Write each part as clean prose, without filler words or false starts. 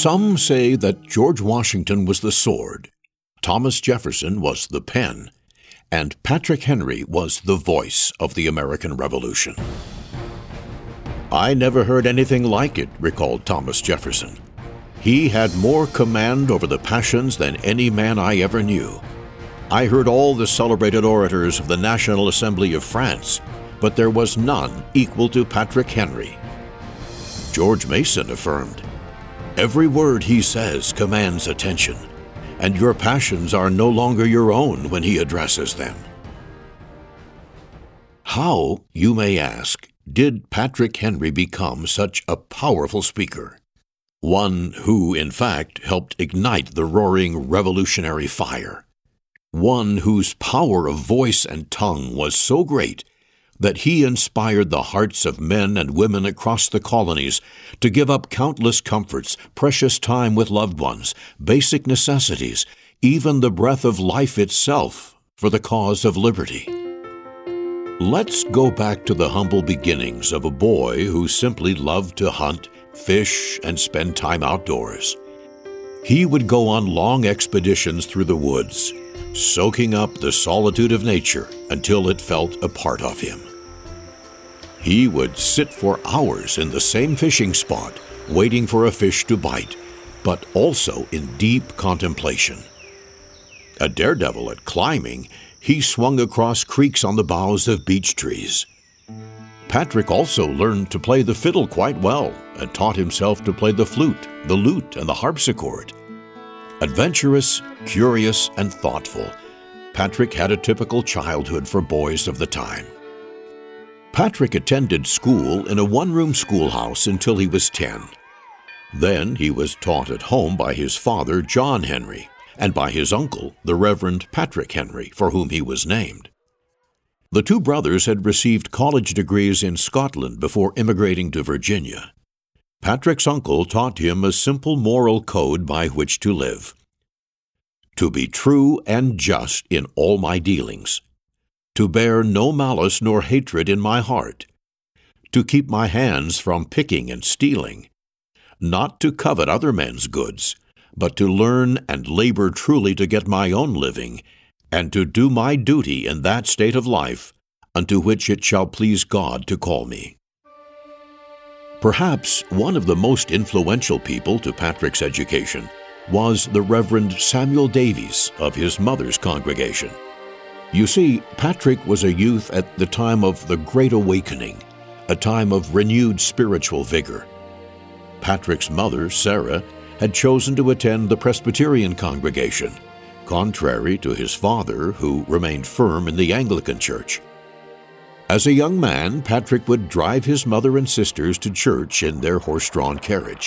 Some say that George Washington was the sword, Thomas Jefferson was the pen, and Patrick Henry was the voice of the American Revolution. "I never heard anything like it," recalled Thomas Jefferson. "He had more command over the passions than any man I ever knew. I heard all the celebrated orators of the National Assembly of France, but there was none equal to Patrick Henry." George Mason affirmed, "Every word he says commands attention, and your passions are no longer your own when he addresses them." How, you may ask, did Patrick Henry become such a powerful speaker? One who, in fact, helped ignite the roaring revolutionary fire. One whose power of voice and tongue was so great that he inspired the hearts of men and women across the colonies to give up countless comforts, precious time with loved ones, basic necessities, even the breath of life itself, for the cause of liberty. Let's go back to the humble beginnings of a boy who simply loved to hunt, fish, and spend time outdoors. He would go on long expeditions through the woods, soaking up the solitude of nature until it felt a part of him. He would sit for hours in the same fishing spot, waiting for a fish to bite, but also in deep contemplation. A daredevil at climbing, he swung across creeks on the boughs of beech trees. Patrick also learned to play the fiddle quite well and taught himself to play the flute, the lute, and the harpsichord. Adventurous, curious, and thoughtful, Patrick had a typical childhood for boys of the time. Patrick attended school in a one-room schoolhouse until he was 10. Then he was taught at home by his father, John Henry, and by his uncle, the Reverend Patrick Henry, for whom he was named. The two brothers had received college degrees in Scotland before immigrating to Virginia. Patrick's uncle taught him a simple moral code by which to live: to be true and just in all my dealings, to bear no malice nor hatred in my heart, to keep my hands from picking and stealing, not to covet other men's goods, but to learn and labor truly to get my own living, and to do my duty in that state of life unto which it shall please God to call me. Perhaps one of the most influential people to Patrick's education was the Reverend Samuel Davies of his mother's congregation. You see, Patrick was a youth at the time of the Great Awakening, a time of renewed spiritual vigor. Patrick's mother, Sarah, had chosen to attend the Presbyterian congregation, contrary to his father, who remained firm in the Anglican Church. As a young man, Patrick would drive his mother and sisters to church in their horse-drawn carriage.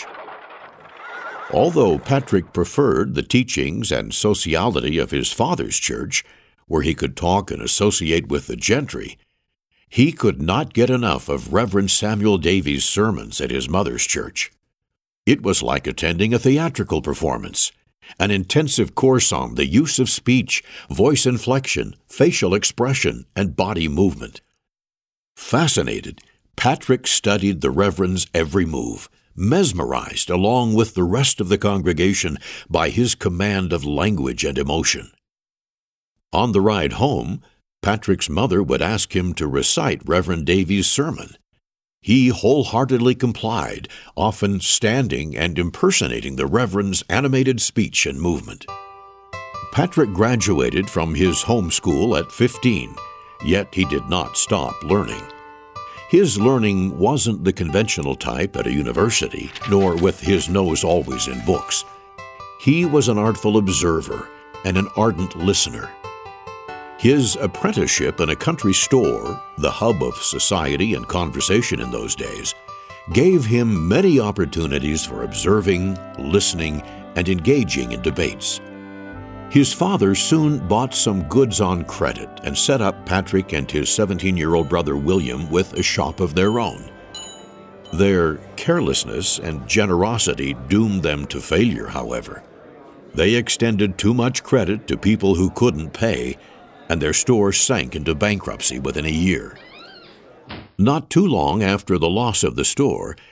Although Patrick preferred the teachings and sociality of his father's church, where he could talk and associate with the gentry, he could not get enough of Reverend Samuel Davies' sermons at his mother's church. It was like attending a theatrical performance, an intensive course on the use of speech, voice inflection, facial expression, and body movement. Fascinated, Patrick studied the Reverend's every move, mesmerized along with the rest of the congregation by his command of language and emotion. On the ride home, Patrick's mother would ask him to recite Reverend Davies' sermon. He wholeheartedly complied, often standing and impersonating the Reverend's animated speech and movement. Patrick graduated from his home school at 15, yet he did not stop learning. His learning wasn't the conventional type at a university, nor with his nose always in books. He was an artful observer and an ardent listener. His apprenticeship in a country store, the hub of society and conversation in those days, gave him many opportunities for observing, listening, and engaging in debates. His father soon bought some goods on credit and set up Patrick and his 17-year-old brother William with a shop of their own. Their carelessness and generosity doomed them to failure, however. They extended too much credit to people who couldn't pay, and their store sank into bankruptcy within a year. Not too long after the loss of the store,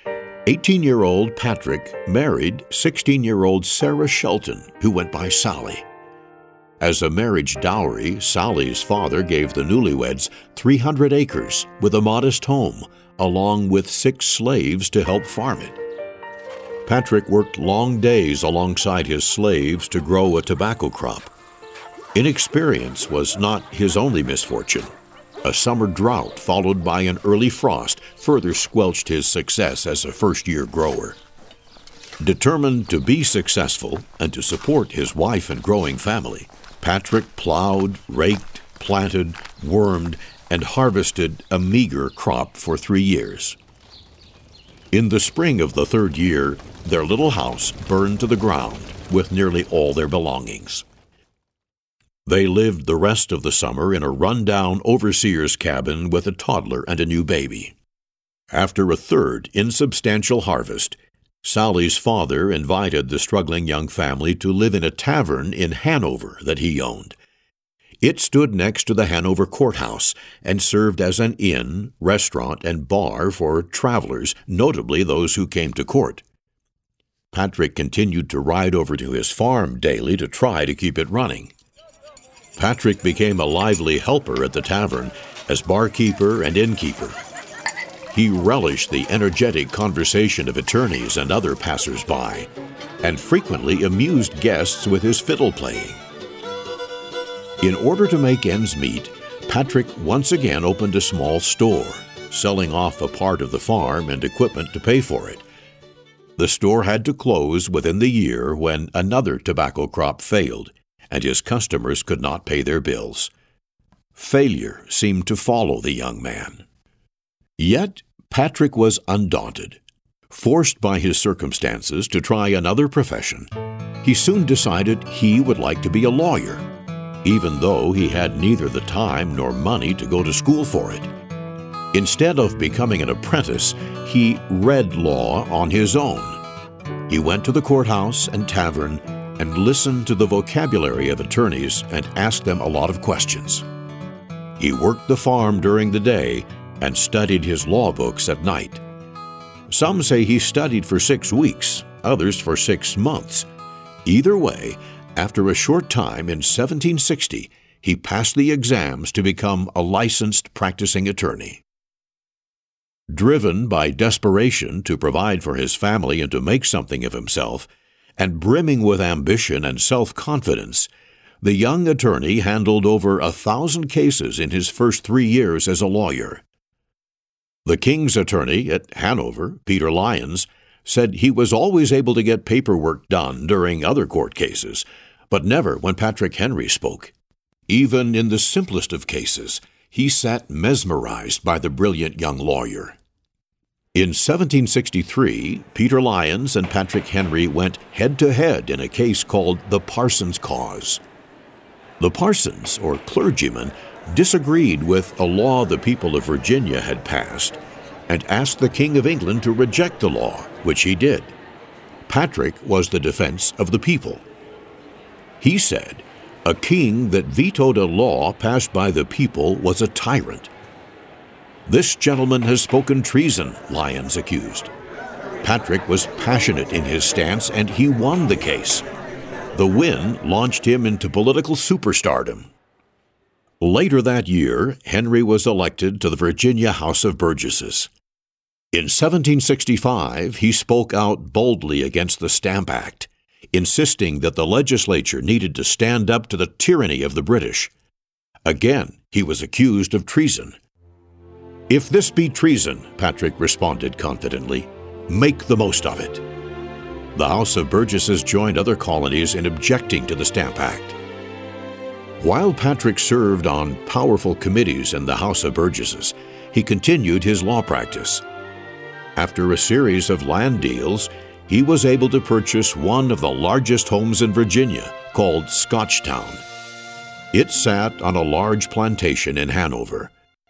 18-year-old Patrick married 16-year-old Sarah Shelton, who went by Sally. As a marriage dowry, Sally's father gave the newlyweds 300 acres with a modest home, along with 6 slaves to help farm it. Patrick worked long days alongside his slaves to grow a tobacco crop. Inexperience was not his only misfortune. A summer drought followed by an early frost further squelched his success as a first-year grower. Determined to be successful and to support his wife and growing family, Patrick plowed, raked, planted, wormed, and harvested a meager crop for 3 years. In the spring of the 3rd year, their little house burned to the ground with nearly all their belongings. They lived the rest of the summer in a run-down overseer's cabin with a toddler and a new baby. After a 3rd insubstantial harvest, Sally's father invited the struggling young family to live in a tavern in Hanover that he owned. It stood next to the Hanover courthouse and served as an inn, restaurant, and bar for travelers, notably those who came to court. Patrick continued to ride over to his farm daily to try to keep it running. Patrick became a lively helper at the tavern as barkeeper and innkeeper. He relished the energetic conversation of attorneys and other passers-by, and frequently amused guests with his fiddle playing. In order to make ends meet, Patrick once again opened a small store, selling off a part of the farm and equipment to pay for it. The store had to close within the year when another tobacco crop failed, and his customers could not pay their bills. Failure seemed to follow the young man. Yet Patrick was undaunted. Forced by his circumstances to try another profession, he soon decided he would like to be a lawyer, even though he had neither the time nor money to go to school for it. Instead of becoming an apprentice, he read law on his own. He went to the courthouse and tavern and listened to the vocabulary of attorneys and asked them a lot of questions. He worked the farm during the day and studied his law books at night. Some say he studied for 6 weeks, others for 6 months. Either way, after a short time in 1760, he passed the exams to become a licensed practicing attorney. Driven by desperation to provide for his family and to make something of himself, and brimming with ambition and self-confidence, the young attorney handled over 1,000 cases in his first 3 years as a lawyer. The king's attorney at Hanover, Peter Lyons, said he was always able to get paperwork done during other court cases, but never when Patrick Henry spoke. Even in the simplest of cases, he sat mesmerized by the brilliant young lawyer. In 1763, Peter Lyons and Patrick Henry went head-to-head in a case called the Parsons Cause. The Parsons, or clergymen, disagreed with a law the people of Virginia had passed and asked the King of England to reject the law, which he did. Patrick was the defense of the people. He said, "A king that vetoed a law passed by the people was a tyrant." "This gentleman has spoken treason," Lyons accused. Patrick was passionate in his stance, and he won the case. The win launched him into political superstardom. Later that year, Henry was elected to the Virginia House of Burgesses. In 1765, he spoke out boldly against the Stamp Act, insisting that the legislature needed to stand up to the tyranny of the British. Again, he was accused of treason. "If this be treason," Patrick responded confidently, "make the most of it." The House of Burgesses joined other colonies in objecting to the Stamp Act. While Patrick served on powerful committees in the House of Burgesses, he continued his law practice. After a series of land deals, he was able to purchase one of the largest homes in Virginia, called Scotchtown. It sat on a large plantation in Hanover.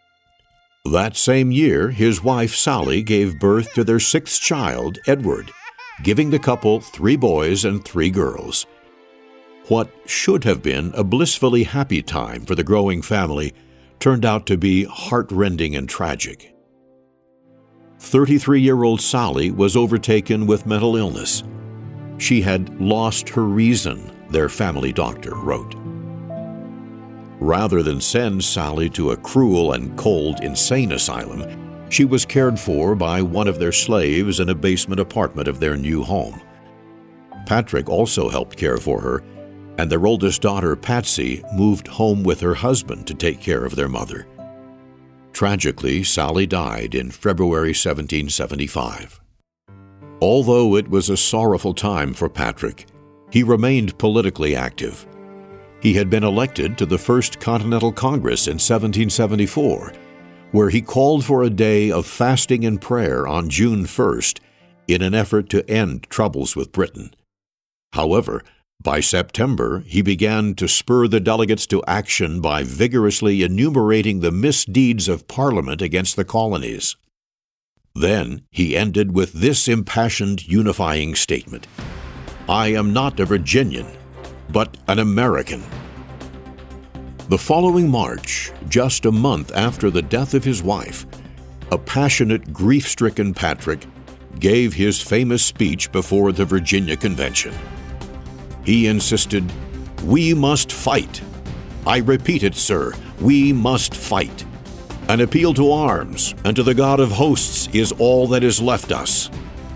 That same year, his wife Sally gave birth to their 6th child, Edward, giving the couple 3 boys and 3 girls. What should have been a blissfully happy time for the growing family turned out to be heartrending and tragic. 33-year-old Sally was overtaken with mental illness. She had lost her reason, their family doctor wrote. Rather than send Sally to a cruel and cold insane asylum, she was cared for by one of their slaves in a basement apartment of their new home. Patrick also helped care for her, and their oldest daughter, Patsy, moved home with her husband to take care of their mother. Tragically, Sally died in February 1775. Although it was a sorrowful time for Patrick, he remained politically active. He had been elected to the First Continental Congress in 1774, where he called for a day of fasting and prayer on June 1st in an effort to end troubles with Britain. However, by September, he began to spur the delegates to action by vigorously enumerating the misdeeds of Parliament against the colonies. Then he ended with this impassioned unifying statement: "I am not a Virginian, but an American." The following March, just a month after the death of his wife, a passionate, grief-stricken Patrick gave his famous speech before the Virginia Convention. He insisted, "We must fight. I repeat it, sir, we must fight. An appeal to arms and to the God of hosts is all that is left us."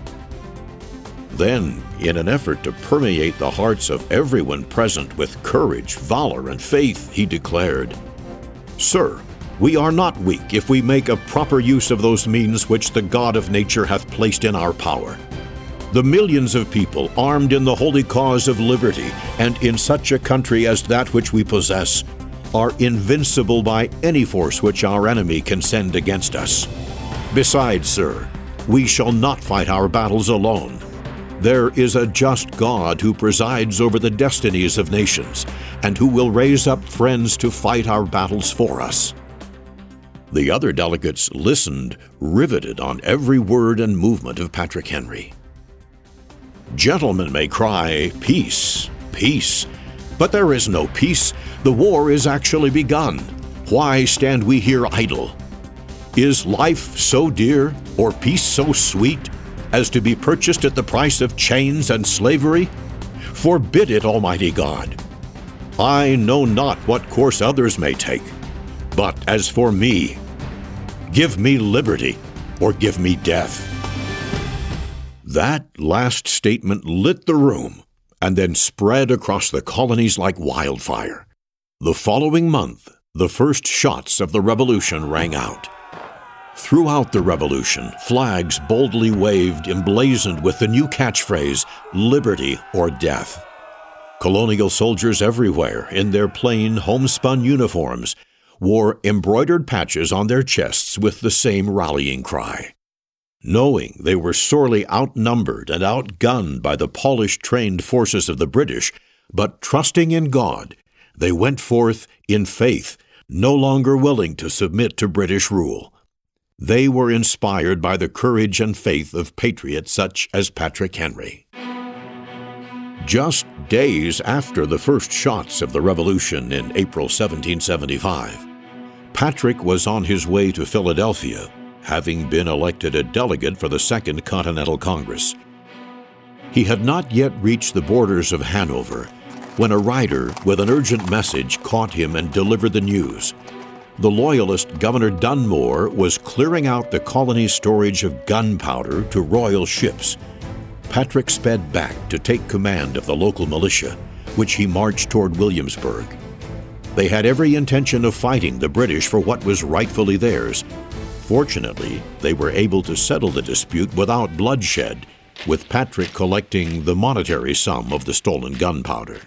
Then, in an effort to permeate the hearts of everyone present with courage, valor, and faith, he declared, "Sir, we are not weak if we make a proper use of those means which the God of nature hath placed in our power. The millions of people armed in the holy cause of liberty, and in such a country as that which we possess, are invincible by any force which our enemy can send against us. Besides, sir, we shall not fight our battles alone. There is a just God who presides over the destinies of nations, and who will raise up friends to fight our battles for us." The other delegates listened, riveted on every word and movement of Patrick Henry. Gentlemen may cry, "Peace, peace," but there is no peace. The war is actually begun. Why stand we here idle? Is life so dear, or peace so sweet, as to be purchased at the price of chains and slavery? Forbid it, Almighty God. I know not what course others may take, but as for me, give me liberty or give me death. That last statement lit the room and then spread across the colonies like wildfire. The following month, the first shots of the Revolution rang out. Throughout the Revolution, flags boldly waved, emblazoned with the new catchphrase, "Liberty or Death." Colonial soldiers everywhere, in their plain, homespun uniforms, wore embroidered patches on their chests with the same rallying cry. Knowing they were sorely outnumbered and outgunned by the polished, trained forces of the British, but trusting in God, they went forth in faith, no longer willing to submit to British rule. They were inspired by the courage and faith of patriots such as Patrick Henry. Just days after the first shots of the Revolution in April 1775, Patrick was on his way to Philadelphia, having been elected a delegate for the Second Continental Congress. He had not yet reached the borders of Hanover when a rider with an urgent message caught him and delivered the news. The Loyalist Governor Dunmore was clearing out the colony's storage of gunpowder to royal ships. Patrick sped back to take command of the local militia, which he marched toward Williamsburg. They had every intention of fighting the British for what was rightfully theirs. Fortunately, they were able to settle the dispute without bloodshed, with Patrick collecting the monetary sum of the stolen gunpowder.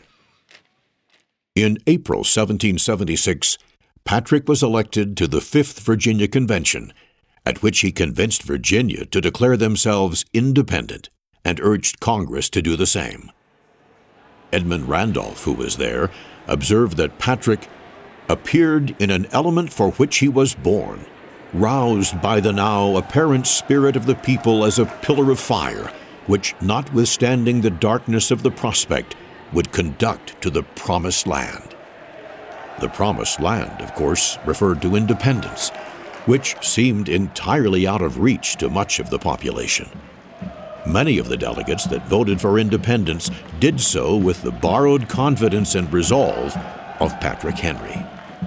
In April 1776, Patrick was elected to the 5th Virginia Convention, at which he convinced Virginia to declare themselves independent and urged Congress to do the same. Edmund Randolph, who was there, observed that Patrick appeared in an element for which he was born, roused by the now apparent spirit of the people as a pillar of fire, which, notwithstanding the darkness of the prospect, would conduct to the Promised Land. The Promised Land, of course, referred to independence, which seemed entirely out of reach to much of the population. Many of the delegates that voted for independence did so with the borrowed confidence and resolve of Patrick Henry.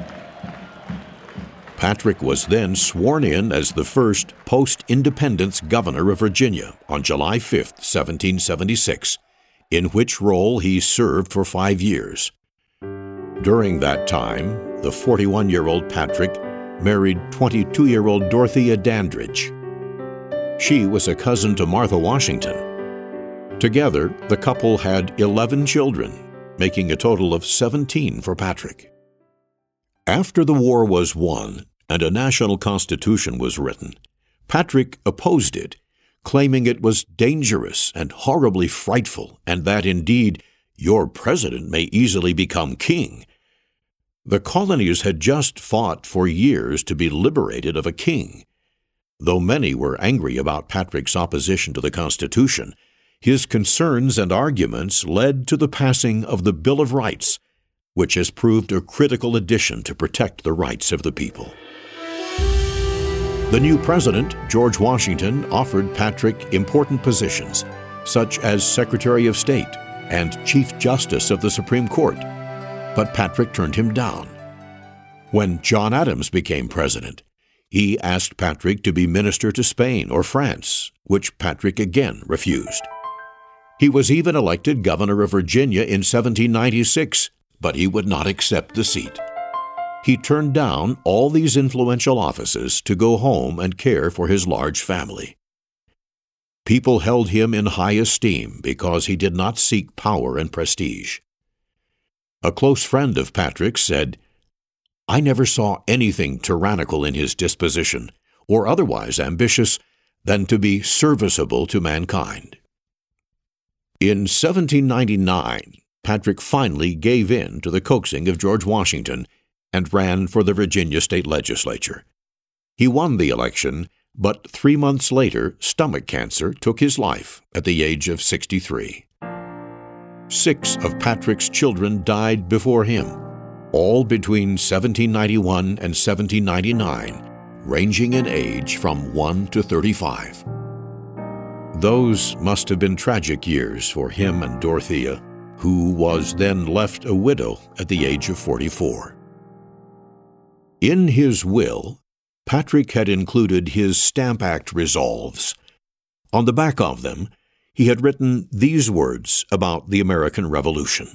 Patrick was then sworn in as the first post-independence governor of Virginia on July 5, 1776, in which role he served for 5 years. During that time, the 41-year-old Patrick married 22-year-old Dorothea Dandridge. She was a cousin to Martha Washington. Together, the couple had 11 children, making a total of 17 for Patrick. After the war was won and a national constitution was written, Patrick opposed it, claiming it was dangerous and horribly frightful, and that indeed your president may easily become king. The colonies had just fought for years to be liberated of a king. Though many were angry about Patrick's opposition to the Constitution, his concerns and arguments led to the passing of the Bill of Rights, which has proved a critical addition to protect the rights of the people. The new president, George Washington, offered Patrick important positions, such as Secretary of State and Chief Justice of the Supreme Court, but Patrick turned him down. When John Adams became president, he asked Patrick to be minister to Spain or France, which Patrick again refused. He was even elected governor of Virginia in 1796, but he would not accept the seat. He turned down all these influential offices to go home and care for his large family. People held him in high esteem because he did not seek power and prestige. A close friend of Patrick's said, "I never saw anything tyrannical in his disposition, or otherwise ambitious, than to be serviceable to mankind." In 1799, Patrick finally gave in to the coaxing of George Washington and ran for the Virginia state legislature. He won the election, but 3 months later, stomach cancer took his life at the age of 63. 6 of Patrick's children died before him, all between 1791 and 1799, ranging in age from 1 to 35. Those must have been tragic years for him and Dorothea, who was then left a widow at the age of 44. In his will, Patrick had included his Stamp Act resolves. On the back of them, he had written these words about the American Revolution: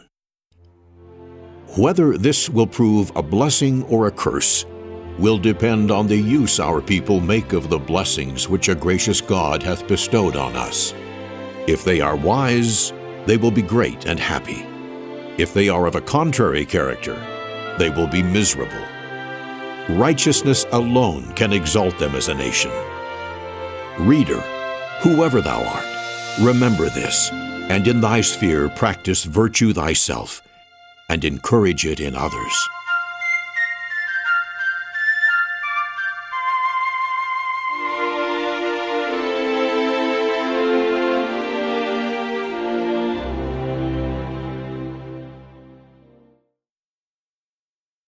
"Whether this will prove a blessing or a curse will depend on the use our people make of the blessings which a gracious God hath bestowed on us. If they are wise, they will be great and happy. If they are of a contrary character, they will be miserable. Righteousness alone can exalt them as a nation. Reader, whoever thou art, remember this, and in thy sphere practice virtue thyself, and encourage it in others."